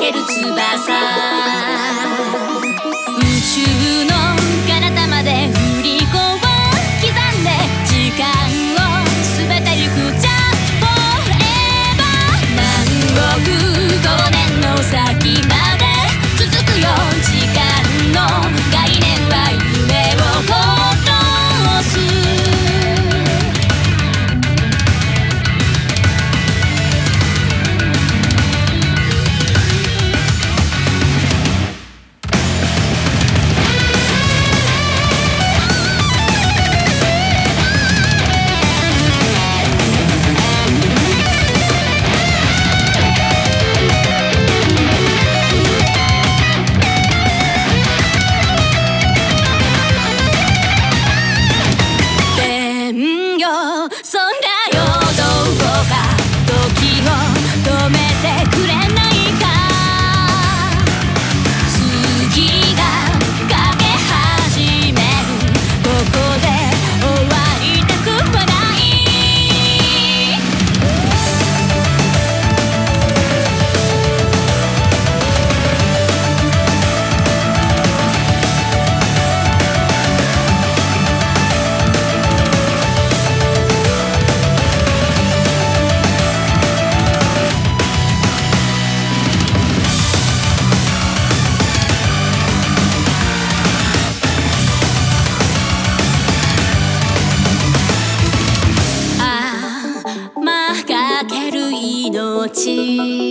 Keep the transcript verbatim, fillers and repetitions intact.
ける翼、宇宙の彼方まで振り子を刻んで時間を全てゆく Just forever 何億光年の先まで続くよ時間の概念は夢を殺すそんだよどうか時を止めてくれないか次がかけ始めるここで終わりたくはないかける命